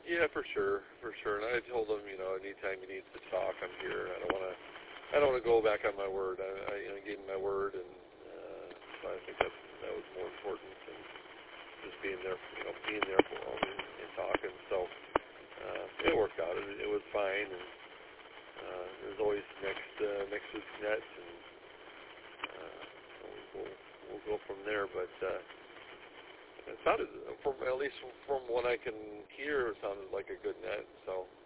Yeah, for sure, for sure. And I told him, anytime he needs to talk, I'm here. I don't want to go back on my word. I gave him my word, and so I think that was more important than just being there, being there for him and talking. So it worked out. It was fine, and there's always next week's Nets, and we'll go from there. But it sounded, from at least from what I can hear, it sounded like a good net. So.